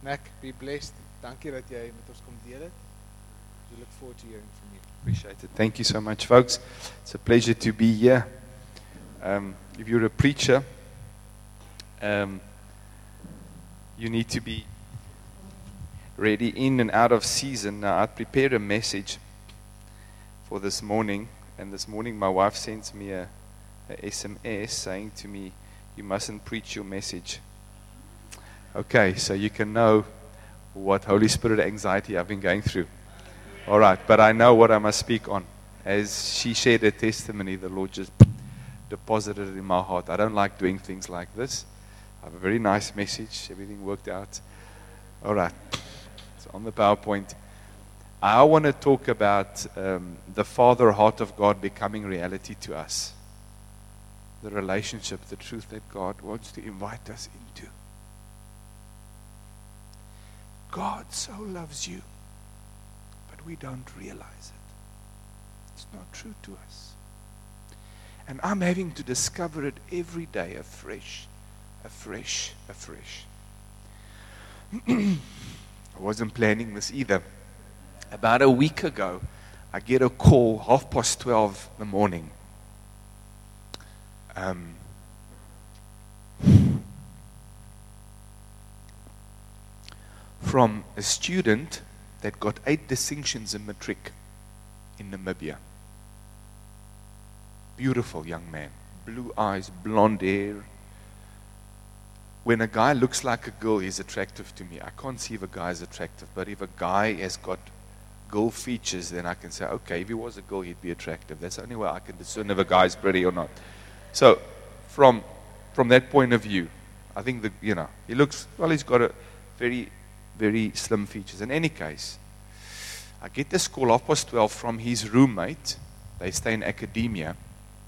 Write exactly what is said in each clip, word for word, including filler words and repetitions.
Mac, be blessed. Dankie dat jy met ons kom deel het. We look forward to hearing from you. Appreciate it. Thank you so much, folks. It's a pleasure to be here. Um, if you're a preacher, um, you need to be ready in and out of season. Now, I prepared a message for this morning, and this morning my wife sends me a, a S M S saying to me, you mustn't preach your message. Okay, so you can know what Holy Spirit anxiety I've been going through. All right, but I know what I must speak on. As she shared her testimony, the Lord just deposited it in my heart. I don't like doing things like this. I have a very nice message. Everything worked out. All right, it's on the PowerPoint. I want to talk about um, the Father heart of God becoming reality to us. The relationship, the truth that God wants to invite us into. God so loves you, but we don't realize it. It's not true to us. And I'm having to discover it every day afresh, afresh, afresh. I wasn't planning this either. About a week ago, I get a call, half past twelve in the morning. Um, from a student that got eight distinctions in matric in Namibia. Beautiful young man, blue eyes, blonde hair. When a guy looks like a girl, he's attractive to me. I can't see if a guy is attractive, but if a guy has got girl features, then I can say, okay, if he was a girl, he'd be attractive. That's the only way I can discern if a guy is pretty or not. So, from from that point of view, I think that, you know, he looks, well, he's got a very, very slim features. In any case, I get this call half past twelve from his roommate. They stay in academia.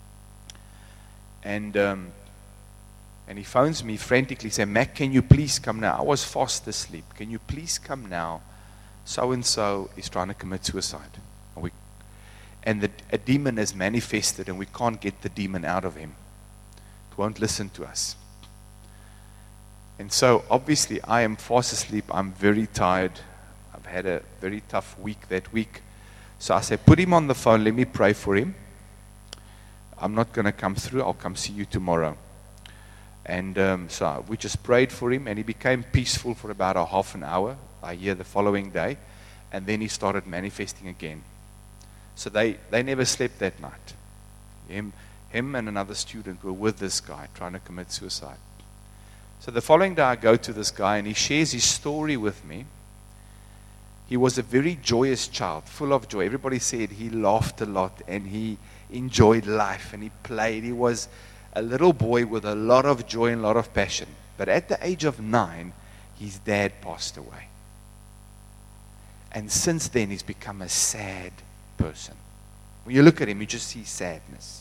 And um, and he phones me frantically, saying, Mac, can you please come now? I was fast asleep. Can you please come now? So-and-so is trying to commit suicide. And, we, and the, a demon has manifested, and we can't get the demon out of him. It won't listen to us. And so, obviously, I am fast asleep. I'm very tired. I've had a very tough week that week. So I said, put him on the phone. Let me pray for him. I'm not going to come through. I'll come see you tomorrow. And um, so we just prayed for him, and he became peaceful for about a half an hour. I hear the following day. And then he started manifesting again. So they, they never slept that night. Him, him and another student were with this guy trying to commit suicide. So the following day I go to this guy, and he shares his story with me. He was a very joyous child, full of joy. Everybody said he laughed a lot, and he enjoyed life, and he played. He was a little boy with a lot of joy and a lot of passion. But at the age of nine, his dad passed away. And since then, he's become a sad person. When you look at him, you just see sadness.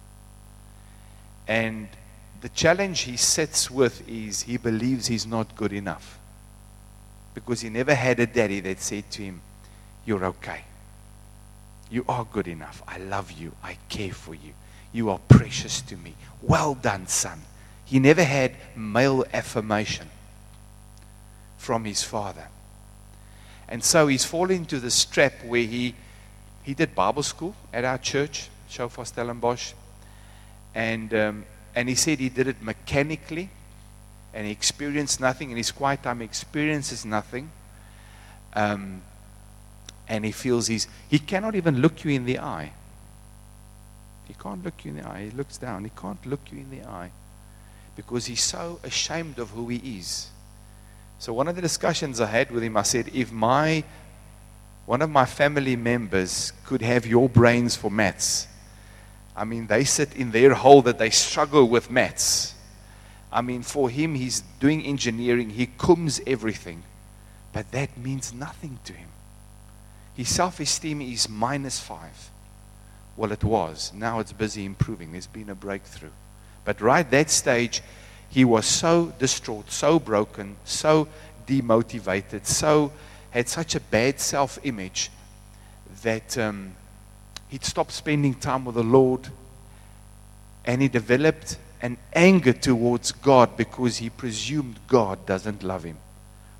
And the challenge he sits with is he believes he's not good enough. Because he never had a daddy that said to him, you're okay. You are good enough. I love you. I care for you. You are precious to me. Well done, son. He never had male affirmation from his father. And so he's fallen into this trap where he, he did Bible school at our church, Shofar Stellenbosch. And, um, and he said he did it mechanically. And he experienced nothing. In his quiet time, he experiences nothing. Um, and he feels he's, he cannot even look you in the eye. He can't look you in the eye. He looks down. He can't look you in the eye. Because he's so ashamed of who he is. So one of the discussions I had with him, I said, if my, one of my family members could have your brains for maths, I mean, they sit in their hole that they struggle with maths. I mean, for him, he's doing engineering. He combs everything. But that means nothing to him. His self-esteem is minus five. Well, it was. Now it's busy improving. There's been a breakthrough. But right that stage, he was so distraught, so broken, so demotivated, so had such a bad self-image that um, he'd stopped spending time with the Lord, and he developed an anger towards God because he presumed God doesn't love him.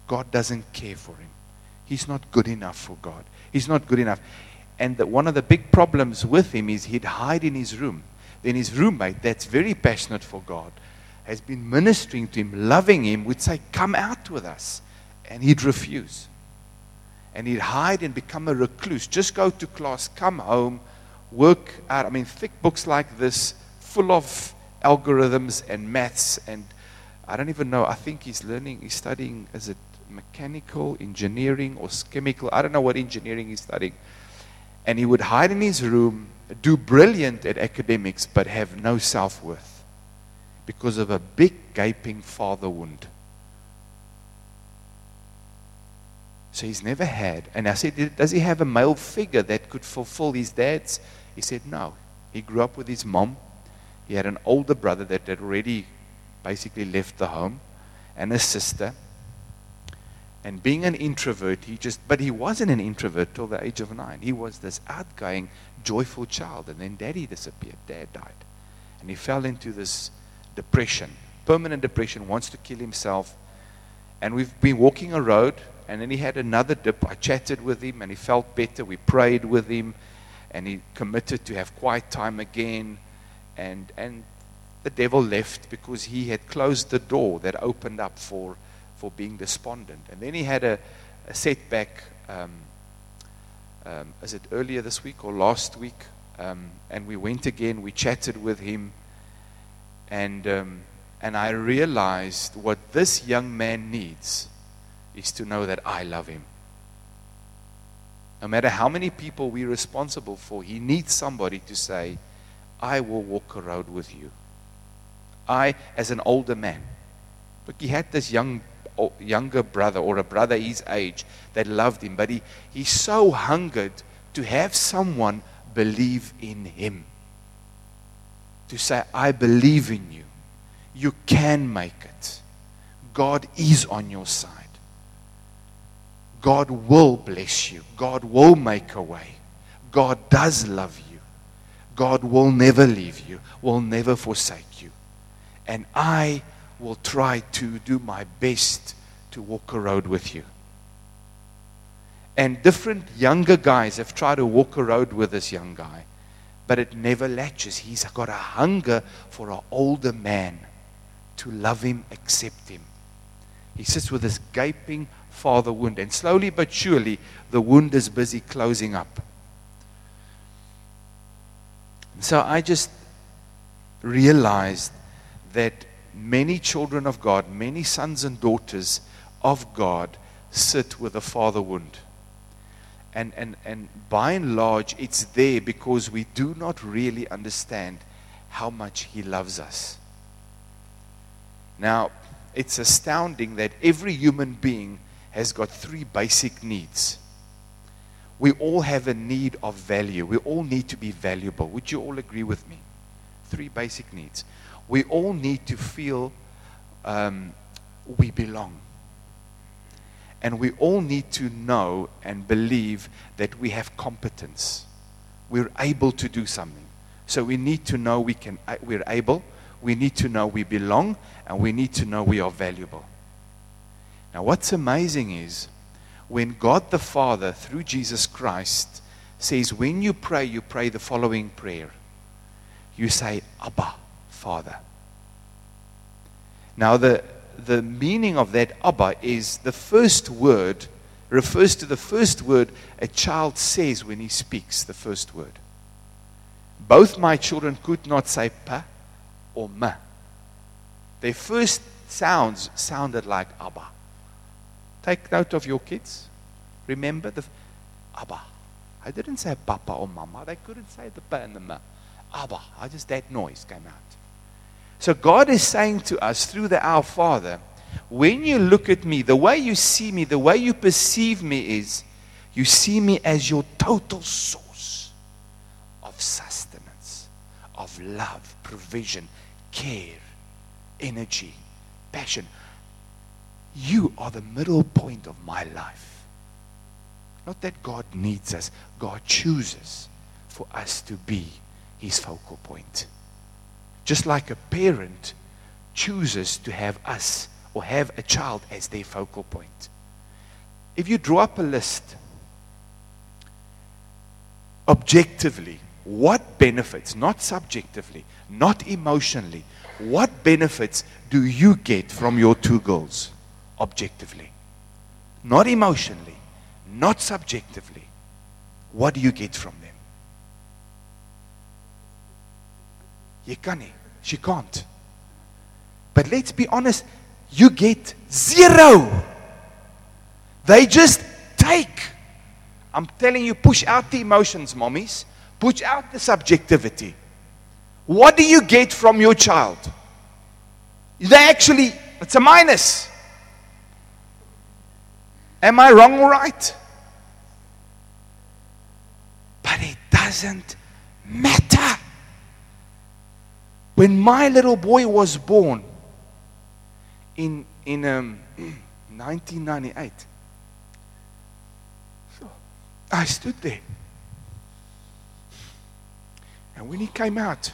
God doesn't care for him. He's not good enough for God. He's not good enough. And the, one of the big problems with him is he'd hide in his room. Then his roommate, that's very passionate for God, has been ministering to him, loving him, would say, come out with us. And he'd refuse. And he'd hide and become a recluse. Just go to class, come home, work out. I mean, thick books like this, full of algorithms and maths. And I don't even know, I think he's learning, he's studying, is it mechanical engineering or chemical? I don't know what engineering he's studying. And he would hide in his room, do brilliant at academics, but have no self-worth because of a big gaping father wound. So he's never had. And I said, does he have a male figure that could fulfill his dad's? He said, no. He grew up with his mom. He had an older brother that had already basically left the home, and a sister. And being an introvert, he just, but he wasn't an introvert till the age of nine. He was this outgoing, joyful child. And then daddy disappeared. Dad died. And he fell into this depression, permanent depression, wants to kill himself. And we've been walking a road, and then he had another dip. I chatted with him, and he felt better. We prayed with him, and he committed to have quiet time again. And and the devil left because he had closed the door that opened up for, for being despondent. And then he had a, a setback, um, um, is it earlier this week or last week? Um, and we went again, we chatted with him, and um, and I realized what this young man needs is to know that I love him. No matter how many people we're responsible for, he needs somebody to say, I will walk a road with you. I, as an older man. Look, he had this young, younger brother or a brother his age that loved him, but he, he so hungered to have someone believe in him. To say, I believe in you. You can make it. God is on your side. God will bless you. God will make a way. God does love you. God will never leave you, will never forsake you. And I will try to do my best to walk a road with you. And different younger guys have tried to walk a road with this young guy, but it never latches. He's got a hunger for an older man to love him, accept him. He sits with this gaping father wound, and slowly but surely the wound is busy closing up. So I just realized that many children of God, many sons and daughters of God sit with a father wound. And, and, and by and large, it's there because we do not really understand how much He loves us. Now, it's astounding that every human being has got three basic needs. We all have a need of value. We all need to be valuable. Would you all agree with me? Three basic needs. We all need to feel um, we belong. And we all need to know and believe that we have competence. We're able to do something. So we need to know we can, we're able. We need to know we belong. And we need to know we are valuable. Now what's amazing is, when God the Father, through Jesus Christ, says, when you pray, you pray the following prayer. You say, Abba, Father. Now the, the meaning of that Abba is the first word, refers to the first word a child says when he speaks, the first word. Both my children could not say pa or ma. Their first sounds sounded like Abba. Take note of your kids. Remember the Abba. I didn't say Papa or Mama. They couldn't say the Pa and the Ma. Abba. I just, that noise came out. So God is saying to us through the Our Father, when you look at me, the way you see me, the way you perceive me is, you see me as your total source of sustenance, of love, provision, care, energy, passion. You are the middle point of my life. Not that God needs us. God chooses for us to be His focal point. Just like a parent chooses to have us or have a child as their focal point. if you draw up a list, objectively, what benefits, not subjectively, not emotionally, what benefits do you get from your two girls? Objectively. Not emotionally, not subjectively. What do you get from them? Jy kan nie. She can't. But let's be honest, you get zero. They just take. I'm telling you, push out the emotions, mommies. Push out the subjectivity. What do you get from your child? They actually, it's a minus. Am I wrong or right? But it doesn't matter. When my little boy was born in, in um, nineteen ninety-eight, I stood there. And when he came out,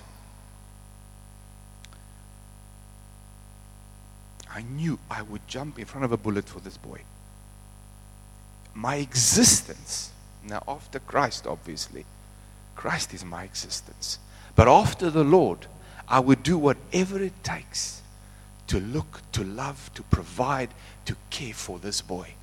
I knew I would jump in front of a bullet for this boy. My existence, now after Christ obviously, Christ is my existence. But after the Lord, I would do whatever it takes to look, to love, to provide, to care for this boy.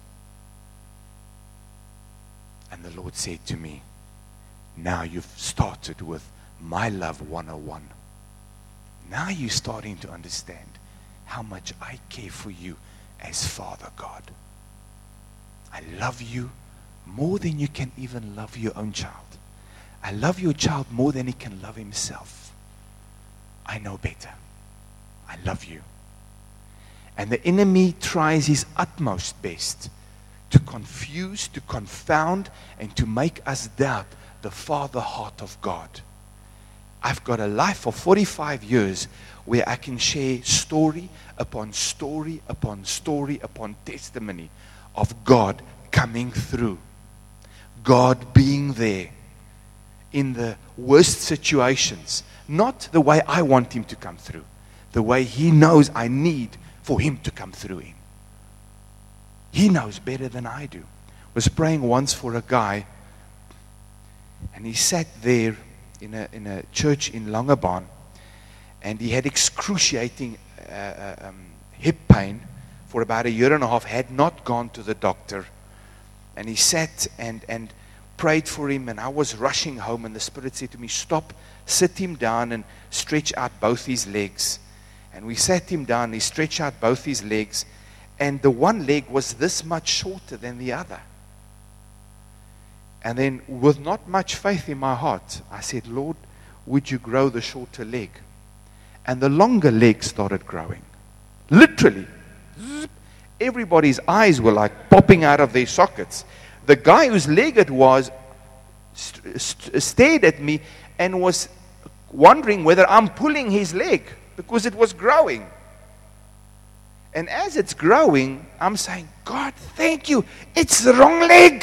And the Lord said to me, now you've started with my love one oh one. Now you're starting to understand how much I care for you as Father God. I love you more than you can even love your own child. I love your child more than he can love himself. I know better. I love you. And the enemy tries his utmost best to confuse, to confound, and to make us doubt the Father heart of God. I've got a life for forty-five years where I can share story upon story upon story upon testimony of God coming through. God being there in the worst situations. Not the way I want him to come through. The way he knows I need for him to come through in. He knows better than I do. I was praying once for a guy, and he sat there in a, in a church in Langebaan, and he had excruciating uh, um, hip pain for about a year and a half, had not gone to the doctor. And he sat and, and prayed for him, and I was rushing home, and the Spirit said to me, stop, sit him down and stretch out both his legs. And we sat him down, he stretched out both his legs, and the one leg was this much shorter than the other. And then, with not much faith in my heart, I said, Lord, would you grow the shorter leg? And the longer leg started growing. Literally. Everybody's eyes were like popping out of their sockets. The guy whose leg it was st- st- stared at me and was wondering whether I'm pulling his leg because it was growing. And as it's growing, I'm saying, God, thank you. It's the wrong leg.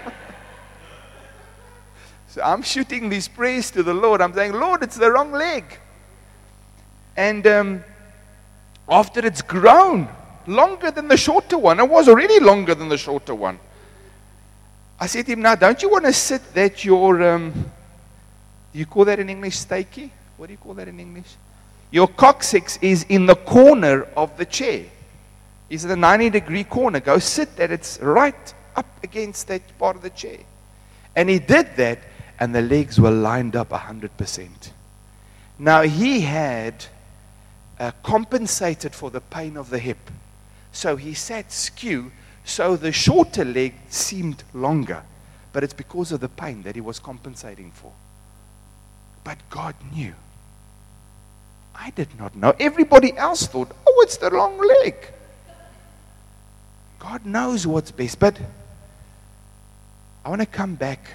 So I'm shooting these prayers to the Lord. I'm saying, Lord, it's the wrong leg. And um, after it's grown longer than the shorter one, it was already longer than the shorter one, I said to him, now, don't you want to sit that your, um, do you call that in English, steaky? What do you call that in English? Your coccyx is in the corner of the chair. It's at a ninety degree corner. Go sit that it's right up against that part of the chair. And he did that, and the legs were lined up one hundred percent. Now, he had uh, compensated for the pain of the hip. So he sat skew, so the shorter leg seemed longer. But it's because of the pain that he was compensating for. But God knew. I did not know. Everybody else thought, oh, it's the wrong leg. God knows what's best. But I want to come back.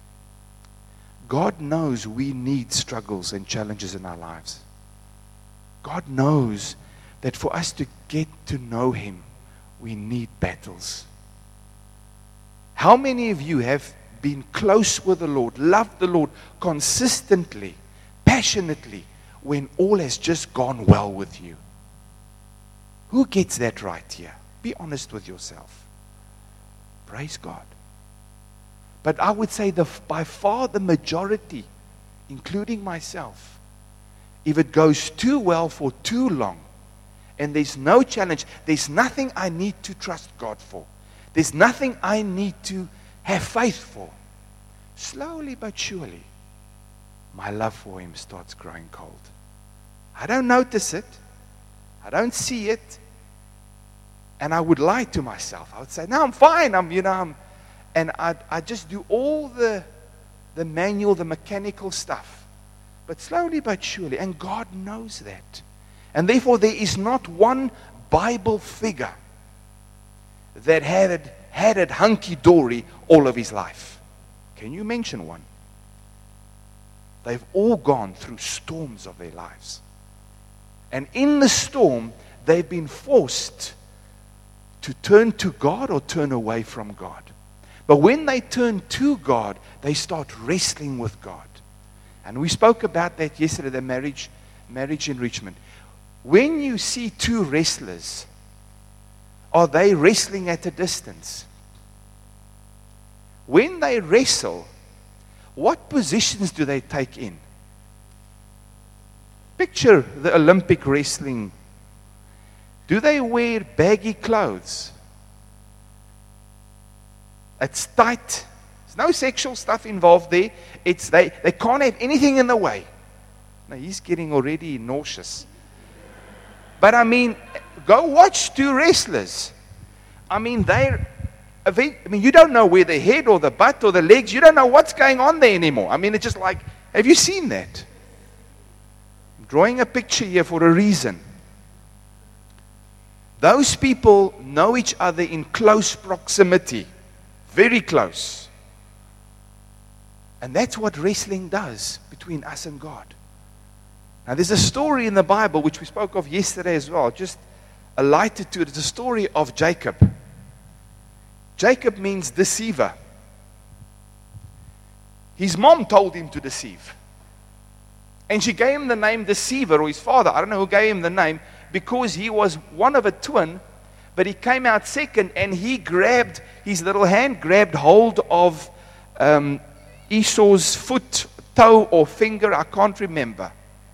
God knows we need struggles and challenges in our lives. God knows that for us to get to know him, we need battles. How many of you have been close with the Lord, loved the Lord consistently, passionately, when all has just gone well with you? Who gets that right here? Be honest with yourself. Praise God. But I would say the, by far the majority, including myself, if it goes too well for too long, and there's no challenge, there's nothing I need to trust God for. There's nothing I need to have faith for. Slowly but surely, my love for Him starts growing cold. I don't notice it. I don't see it. And I would lie to myself. I would say, no, I'm fine. I'm, you know, I'm, and I I just do all the, the manual, the mechanical stuff. But slowly but surely, and God knows that. And therefore, there is not one Bible figure that had it, had it hunky-dory all of his life. Can you mention one? They've all gone through storms of their lives. And in the storm, they've been forced to turn to God or turn away from God. But when they turn to God, they start wrestling with God. And we spoke about that yesterday, the marriage, marriage enrichment. When you see two wrestlers, are they wrestling at a distance? When they wrestle, what positions do they take in? Picture the Olympic wrestling. Do they wear baggy clothes? It's tight. There's no sexual stuff involved there. It's they, they can't have anything in the way. Now he's getting already nauseous. But I mean, go watch two wrestlers. I mean, they're, I mean, you don't know where the head or the butt or the legs, you don't know what's going on there anymore. I mean, it's just like, have you seen that? I'm drawing a picture here for a reason. Those people know each other in close proximity, very close. And that's what wrestling does between us and God. Now, there's a story in the Bible which we spoke of yesterday as well, just alighted to it. It's a story of Jacob. Jacob means deceiver. His mom told him to deceive. And she gave him the name deceiver, or his father, I don't know who gave him the name, because he was one of a twin, but he came out second, and he grabbed, his little hand grabbed hold of um, Esau's foot, toe, or finger, I can't remember.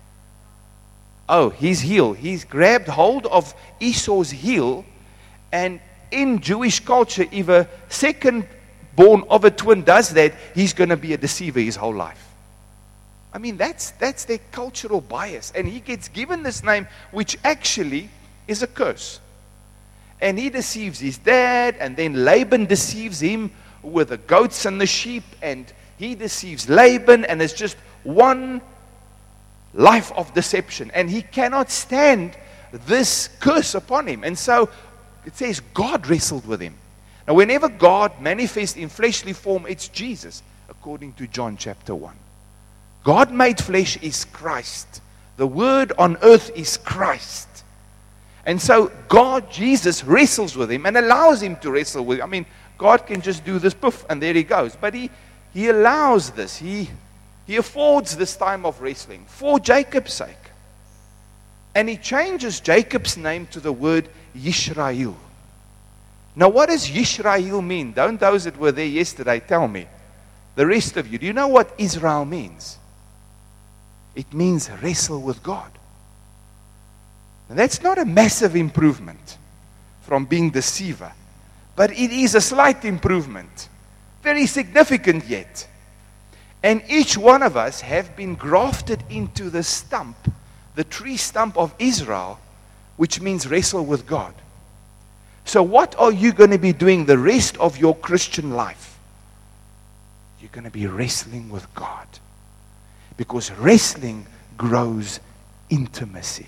Oh, his heel. He's grabbed hold of Esau's heel, and in Jewish culture, if a second born of a twin does that, he's going to be a deceiver his whole life. I mean, that's that's their cultural bias. And he gets given this name, which actually is a curse. And he deceives his dad, and then Laban deceives him with the goats and the sheep, and he deceives Laban, and it's just one life of deception. And he cannot stand this curse upon him. And so it says God wrestled with him. Now, whenever God manifests in fleshly form, it's Jesus, according to John chapter one. God made flesh is Christ. The Word on earth is Christ. And so God, Jesus, wrestles with him and allows him to wrestle with him. I mean, God can just do this, poof, and there he goes. But he, he allows this. He, he affords this time of wrestling for Jacob's sake. And he changes Jacob's name to the word Yisrael. Now, what does Yisrael mean? Don't those that were there yesterday tell me. The rest of you, do you know what Israel means? It means wrestle with God. And that's not a massive improvement from being deceiver, but it is a slight improvement. Very significant yet. And each one of us have been grafted into the stump, the tree stump of Israel, which means wrestle with God. So what are you going to be doing the rest of your Christian life? You're going to be wrestling with God. Because wrestling grows intimacy.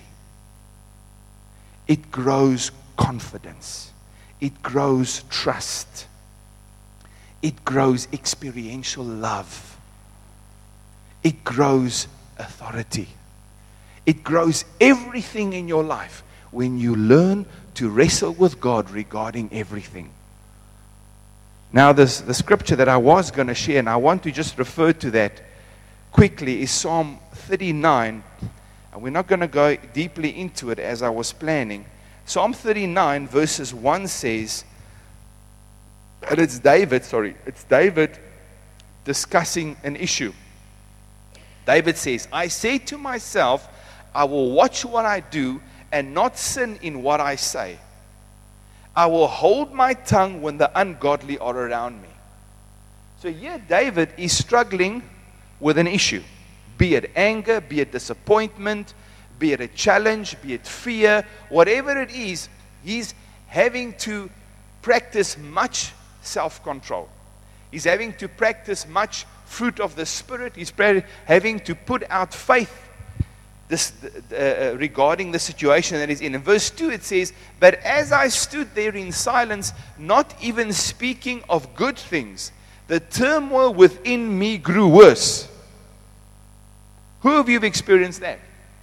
It grows confidence. It grows trust. It grows experiential love. It grows authority. It grows everything in your life when you learn to wrestle with God regarding everything. Now, this, the scripture that I was going to share, and I want to just refer to that quickly, is Psalm thirty-nine. And we're not going to go deeply into it as I was planning. Psalm thirty-nine verses one says, And it's David, sorry, it's David discussing an issue. David says, I say to myself, I will watch what I do and not sin in what I say. I will hold my tongue when the ungodly are around me. So here David is struggling with an issue. Be it anger, be it disappointment, be it a challenge, be it fear, whatever it is, he's having to practice much self-control. He's having to practice much fruit of the Spirit. He's having to put out faith this, uh, regarding the situation that he's in. In verse two it says, but as I stood there in silence, not even speaking of good things, the turmoil within me grew worse. Who of you have experienced that?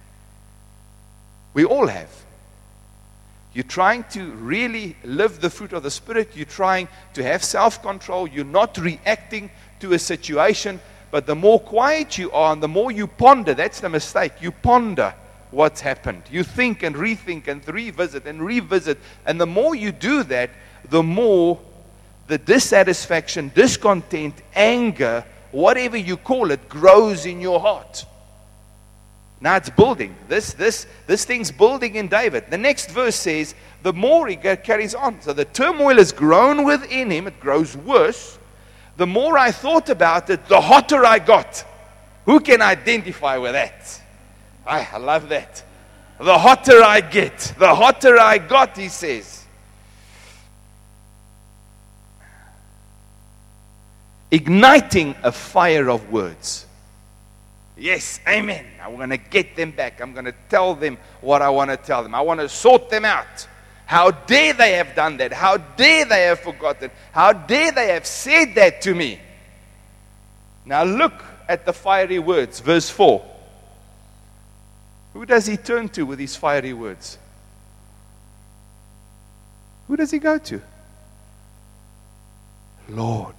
We all have. You're trying to really live the fruit of the Spirit. You're trying to have self-control. You're not reacting to a situation. But the more quiet you are and the more you ponder, that's the mistake. You ponder what's happened. You think and rethink and revisit and revisit. And the more you do that, the more the dissatisfaction, discontent, anger, whatever you call it, grows in your heart. Now it's building. This, this, this thing's building in David. The next verse says, the more he carries on. So the turmoil has grown within him. It grows worse. The more I thought about it, the hotter I got. Who can identify with that? I, I love that. The hotter I get, the hotter I got, he says. Igniting a fire of words. Yes, amen. I'm going to get them back. I'm going to tell them what I want to tell them. I want to sort them out. How dare they have done that? How dare they have forgotten? How dare they have said that to me? Now look at the fiery words. Verse four. Who does he turn to with his fiery words? Who does he go to? Lord.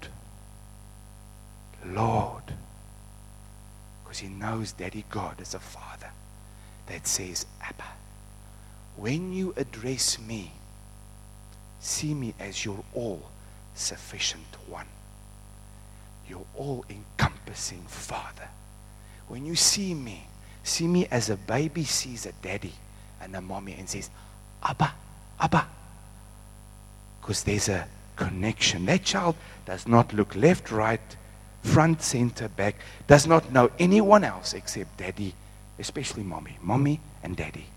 Lord. He knows Daddy God is a Father that says, Abba, when you address me, see me as your all-sufficient one. Your all-encompassing Father. When you see me, see me as a baby sees a daddy and a mommy and says, Abba, Abba. Because there's a connection. That child does not look left, right, front, center, back, does not know anyone else except daddy, especially mommy. Mommy and daddy.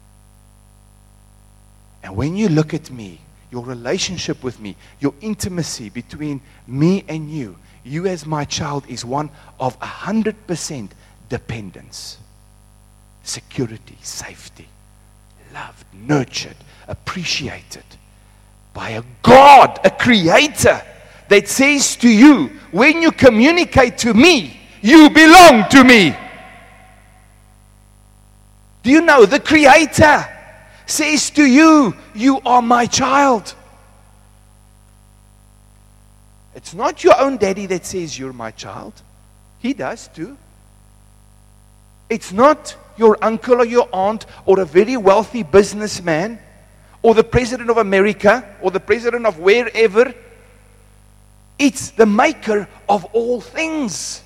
And when you look at me, your relationship with me, your intimacy between me and you, you as my child is one of a hundred percent dependence, security, safety, loved, nurtured, appreciated by a God, a creator, that says to you, when you communicate to me, you belong to me. Do you know the Creator says to you, you are my child. It's not your own daddy that says you're my child. He does too. It's not your uncle or your aunt or a very wealthy businessman or the president of America or the president of wherever. It's the maker of all things.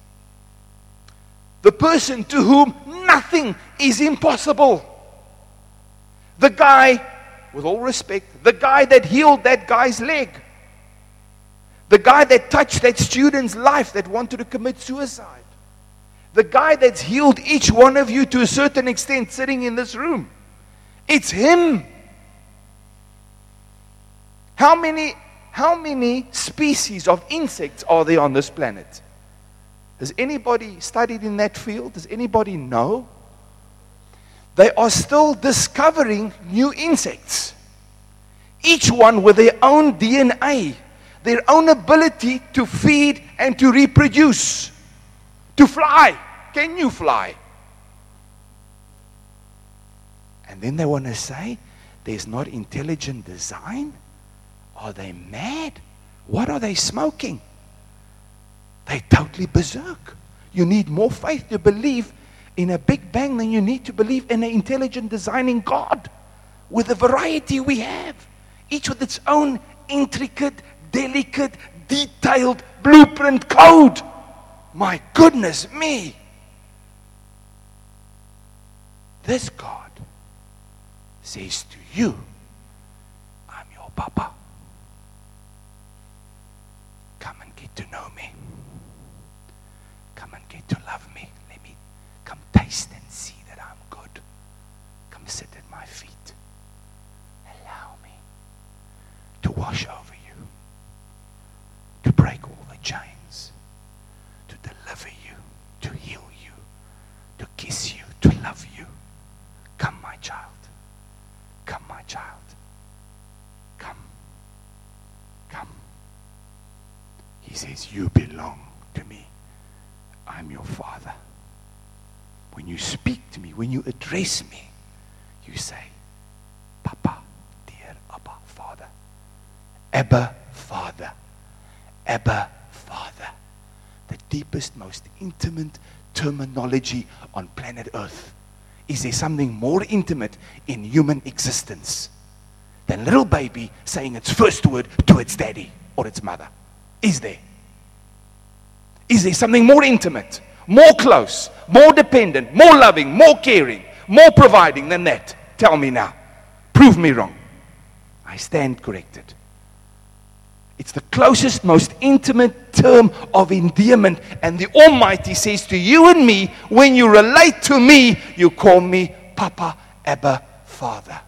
The person to whom nothing is impossible. The guy, with all respect, the guy that healed that guy's leg. The guy that touched that student's life that wanted to commit suicide. The guy that's healed each one of you to a certain extent sitting in this room. It's him. How many How many species of insects are there on this planet? Has anybody studied in that field? Does anybody know? They are still discovering new insects. Each one with their own D N A, their own ability to feed and to reproduce, to fly. Can you fly? And then they want to say, there's not intelligent design? Are they mad? What are they smoking? They're totally berserk. You need more faith to believe in a Big Bang than you need to believe in an intelligent designing God with the variety we have, each with its own intricate delicate, detailed blueprint code. My goodness me. This God says to you, I'm your Papa. Come and get to know me. Come and get to love me. Let me come taste and see that I'm good. Come sit at my feet. Allow me to wash over you, to break all the chains, to deliver you, to heal you, to kiss you, to love you. Come, my child. Come, my child. Come. Come. He says, you belong to me. I'm your Father. When you speak to me, when you address me, you say, Papa, dear Abba, Father. Abba, Father. Abba, Father. The deepest, most intimate terminology on planet Earth. Is there something more intimate in human existence than little baby saying its first word to its daddy or its mother? Is there? Is there something more intimate, more close, more dependent, more loving, more caring, more providing than that? Tell me now. Prove me wrong. I stand corrected. It's the closest, most intimate term of endearment. And the Almighty says to you and me, when you relate to me, you call me Papa, Abba, Father.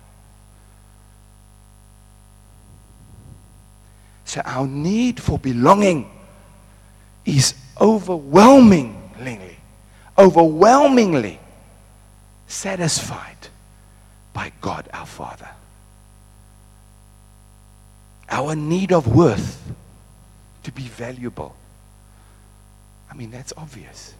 So our need for belonging is overwhelmingly, overwhelmingly satisfied by God our Father. Our need of worth to be valuable. I mean, that's obvious.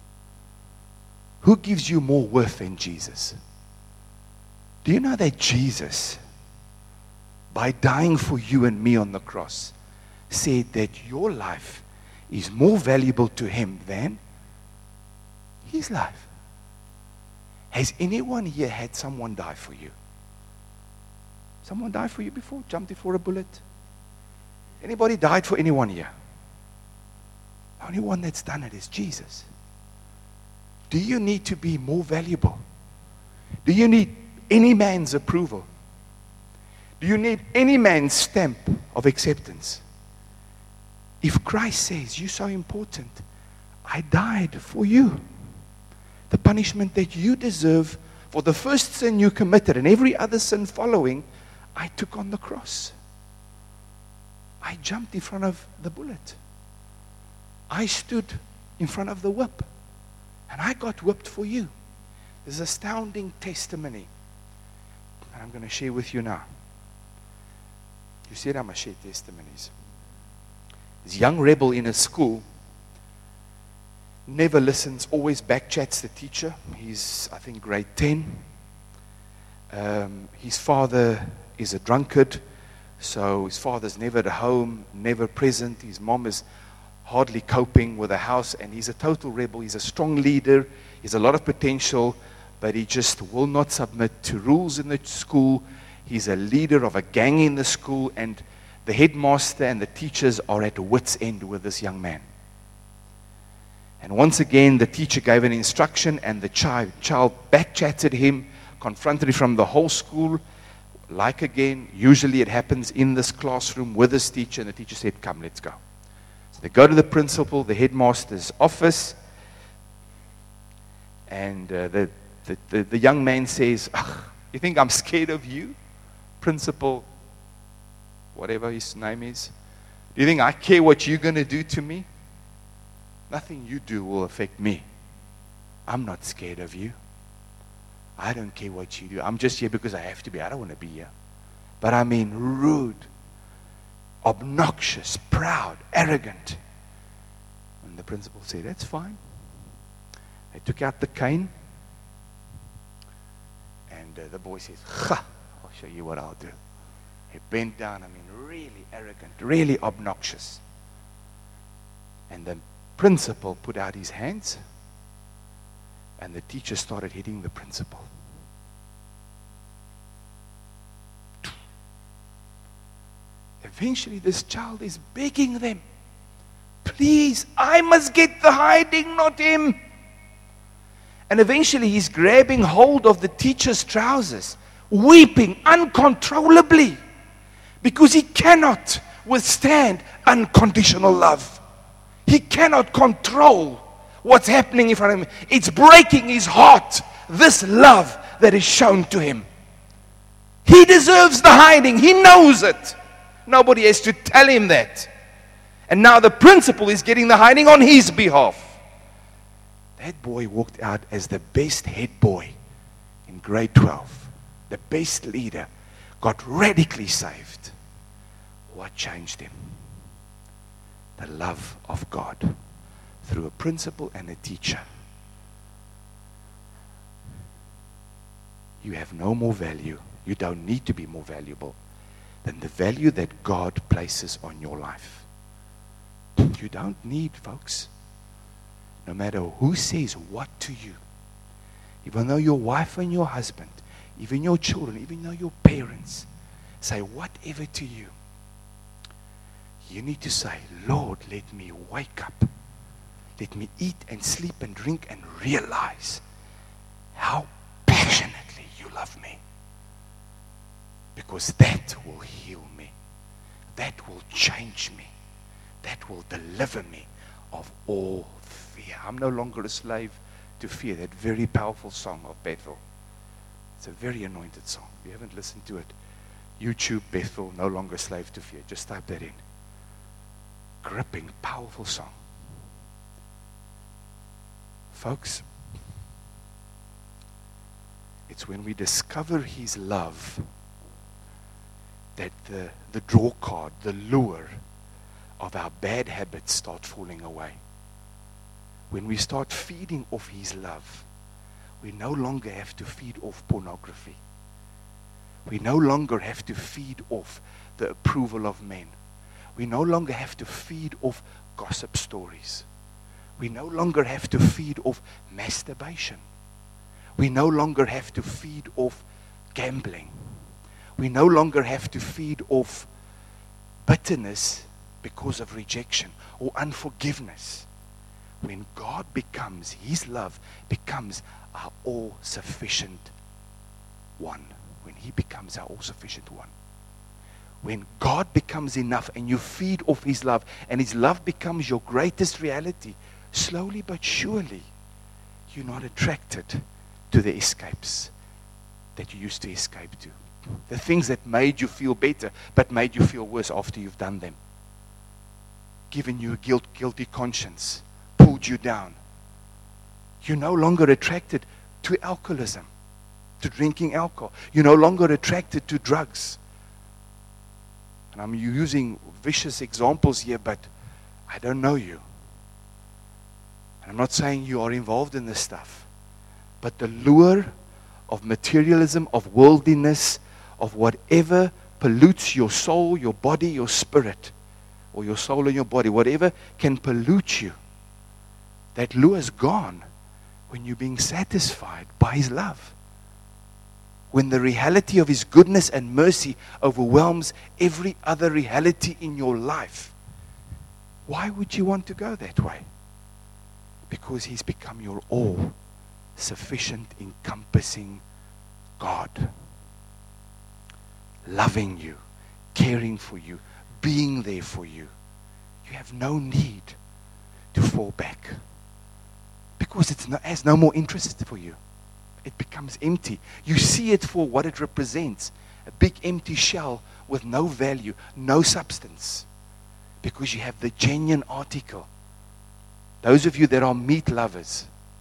Who gives you more worth than Jesus? Do you know that Jesus, by dying for you and me on the cross, said that your life is more valuable to him than his life? Has anyone here had someone die for you? Someone died for you before? Jumped before a bullet? Anybody died for anyone here? The only one that's done it is Jesus. Do you need to be more valuable? Do you need any man's approval? Do you need any man's stamp of acceptance? If Christ says, you're so important, I died for you. The punishment that you deserve for the first sin you committed and every other sin following, I took on the cross. I jumped in front of the bullet. I stood in front of the whip. And I got whipped for you. There's astounding testimony. And I'm going to share with you now. You said I'm going to share testimonies. This young rebel in a school never listens, always backchats the teacher. He's, I think, grade ten. Um, his father is a drunkard, so his father's never at home, never present. His mom is hardly coping with the house, and he's a total rebel. He's a strong leader. He has a lot of potential, but he just will not submit to rules in the school. He's a leader of a gang in the school, and the headmaster and the teachers are at wit's end with this young man. And once again, the teacher gave an instruction, and the child, child backchatted him, confronted him from the whole school. Like again, usually it happens in this classroom with this teacher, and the teacher said, come, let's go. So they go to the principal, the headmaster's office, and uh, the, the, the, the young man says, you think I'm scared of you, principal, whatever his name is? Do you think I care what you're going to do to me? Nothing you do will affect me. I'm not scared of you. I don't care what you do. I'm just here because I have to be. I don't want to be here. But I mean rude, obnoxious, proud, arrogant. And the principal said, that's fine. They took out the cane. And uh, the boy says, ha, I'll show you what I'll do. He bent down, I mean, really arrogant, really obnoxious. And the principal put out his hands, and the teacher started hitting the principal. A Eventually, this child is begging them, please, I must get the hiding, not him. And eventually, he's grabbing hold of the teacher's trousers, weeping uncontrollably, because he cannot withstand unconditional love. He cannot control what's happening in front of him. It's breaking his heart, this love that is shown to him. He deserves the hiding. He knows it. Nobody has to tell him that. And now the principal is getting the hiding on his behalf. That boy walked out as the best head boy in grade twelve. The best leader. Got radically saved. What changed him? The love of God through a principal and a teacher. You have no more value. You don't need to be more valuable than the value that God places on your life. You don't need, folks, no matter who says what to you, even though your wife and your husband, even your children, even though your parents say whatever to you, you need to say, Lord, let me wake up. Let me eat and sleep and drink and realize how passionately you love me. Because that will heal me. That will change me. That will deliver me of all fear. I'm no longer a slave to fear. That very powerful song of Bethel. It's a very anointed song. If you haven't listened to it, YouTube, Bethel, no longer a slave to fear. Just type that in. Gripping, powerful song. Folks, it's when we discover His love that the, the draw card, the lure of our bad habits start falling away. When we start feeding off His love, we no longer have to feed off pornography. We no longer have to feed off the approval of men. We no longer have to feed off gossip stories. We no longer have to feed off masturbation. We no longer have to feed off gambling. We no longer have to feed off bitterness because of rejection or unforgiveness. When God becomes, His love becomes our all-sufficient one. When He becomes our all-sufficient one. When God becomes enough and you feed off His love and His love becomes your greatest reality, slowly but surely, you're not attracted to the escapes that you used to escape to. The things that made you feel better, but made you feel worse after you've done them. Given you a guilt, guilty conscience, pulled you down. You're no longer attracted to alcoholism, to drinking alcohol. You're no longer attracted to drugs. And I'm using vicious examples here, but I don't know you. And I'm not saying you are involved in this stuff. But the lure of materialism, of worldliness, of whatever pollutes your soul, your body, your spirit, or your soul and your body, whatever can pollute you, that lure is gone when you're being satisfied by His love. When the reality of His goodness and mercy overwhelms every other reality in your life. Why would you want to go that way? Because He's become your all-sufficient, encompassing God. Loving you, caring for you, being there for you. You have no need to fall back. Because it no, has no more interest for you. It becomes empty. You see it for what it represents. A big empty shell with no value, no substance. Because you have the genuine article. Those of you that are meat lovers,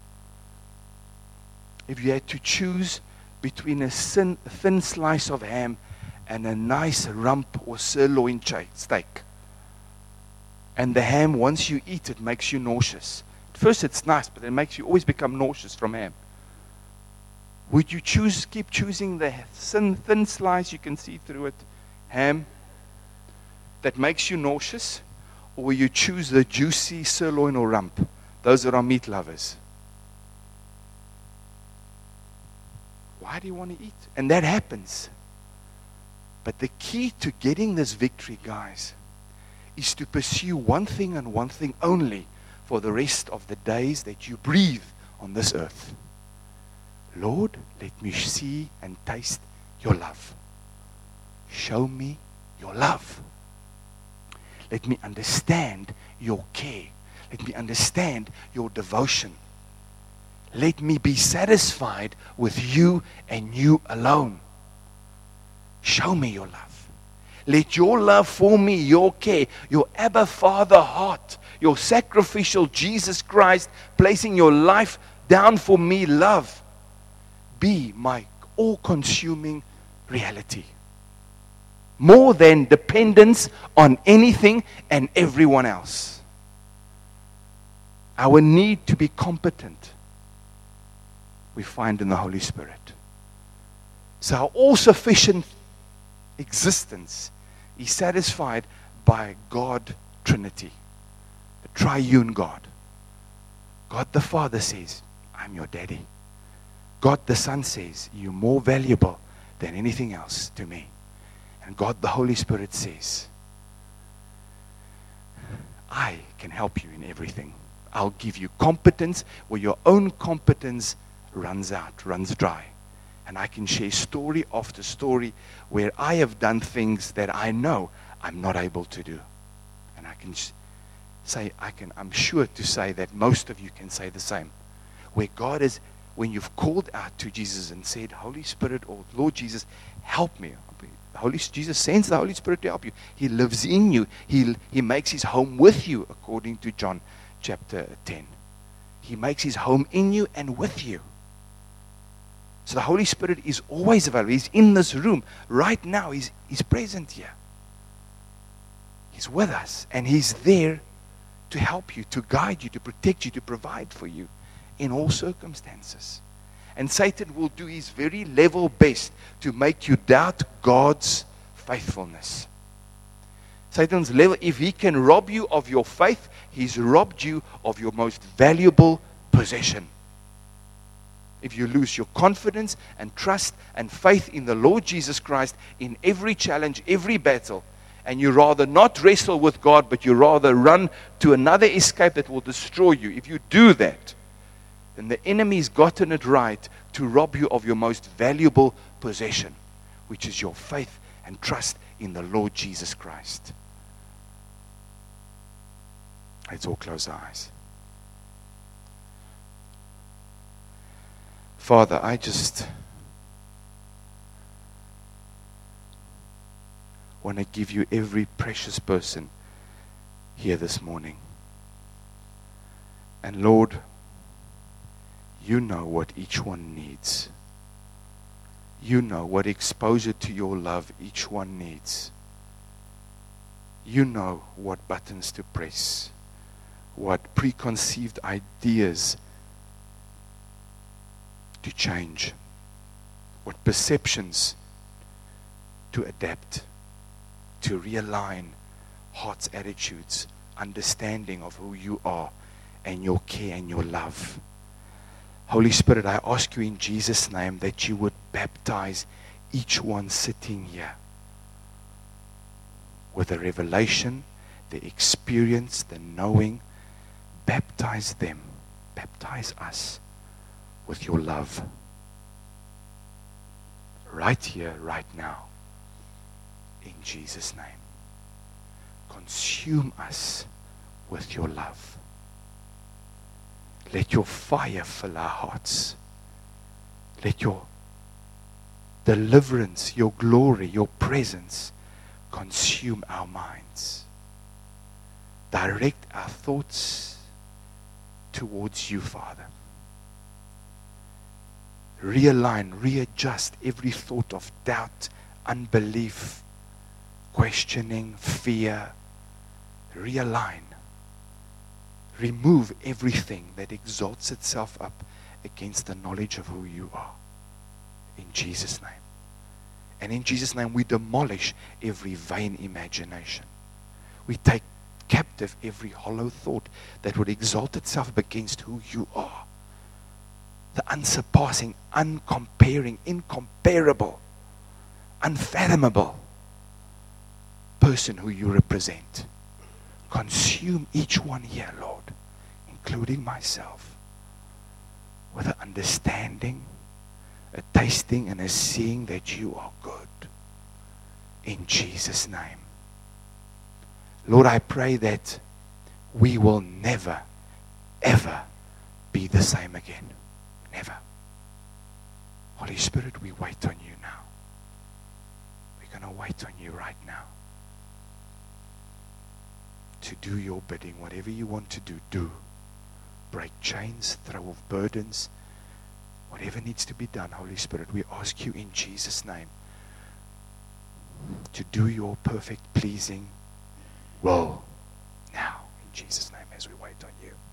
if you had to choose between a thin, a thin slice of ham and a nice rump or sirloin steak, and the ham, once you eat it, makes you nauseous. At first it's nice, but it makes you always become nauseous from ham. Would you choose, keep choosing the thin, thin slice, you can see through it, ham, that makes you nauseous? Or will you choose the juicy sirloin or rump? Those that are meat lovers. Why do you want to eat? And that happens. But the key to getting this victory, guys, is to pursue one thing and one thing only for the rest of the days that you breathe on this earth. Lord, let me see and taste your love. Show me your love. Let me understand your care. Let me understand your devotion. Let me be satisfied with you and you alone. Show me your love. Let your love for me, your care, your Abba Father heart, your sacrificial Jesus Christ, placing your life down for me, love, be my all-consuming reality. More than dependence on anything and everyone else. Our need to be competent, we find in the Holy Spirit. So our all-sufficient existence is satisfied by God Trinity, the triune God. God the Father says, I'm your daddy. God the Son says, you're more valuable than anything else to me. And God the Holy Spirit says, I can help you in everything. I'll give you competence where your own competence runs out, runs dry. And I can share story after story where I have done things that I know I'm not able to do. And I can say, I can, I'm sure to say that most of you can say the same. Where God is, when you've called out to Jesus and said, Holy Spirit or Lord Jesus, help me. Holy, Jesus sends the Holy Spirit to help you. He lives in you. He, he makes his home with you, according to John chapter ten. He makes his home in you and with you. So the Holy Spirit is always available. He's in this room right now. He's, he's present here. He's with us. And he's there to help you, to guide you, to protect you, to provide for you in all circumstances. And Satan will do his very level best to make you doubt God's faithfulness. Satan's level, if he can rob you of your faith, he's robbed you of your most valuable possession. If you lose your confidence and trust and faith in the Lord Jesus Christ in every challenge, every battle, and you rather not wrestle with God, but you rather run to another escape that will destroy you, if you do that, then the enemy's gotten it right to rob you of your most valuable possession, which is your faith and trust in the Lord Jesus Christ. Let's all close our eyes. Father, I just want to give you every precious person here this morning. And Lord, you know what each one needs. You know what exposure to your love each one needs. You know what buttons to press, what preconceived ideas to change, what perceptions to adapt, to realign heart's attitudes, understanding of who you are and your care and your love. Holy Spirit, I ask you in Jesus' name that you would baptize each one sitting here with the revelation, the experience, the knowing. Baptize them. Baptize us with your love. Right here, right now. In Jesus' name. Consume us with your love. Let your fire fill our hearts. Let your deliverance, your glory, your presence consume our minds. Direct our thoughts towards you, Father. Realign, readjust every thought of doubt, unbelief, questioning, fear. Realign. Remove everything that exalts itself up against the knowledge of who you are. In Jesus' name. And in Jesus' name we demolish every vain imagination. We take captive every hollow thought that would exalt itself up against who you are. The unsurpassing, uncomparing, incomparable, unfathomable person who you represent. Consume each one here, Lord, including myself, with an understanding, a tasting, and a seeing that you are good. In Jesus' name. Lord, I pray that we will never, ever be the same again. Never. Holy Spirit, we wait on you now. We're going to wait on you right now. To do your bidding. Whatever you want to do, do. Break chains, throw off burdens. Whatever needs to be done, Holy Spirit, we ask you in Jesus' name to do your perfect, pleasing will now. In Jesus' name.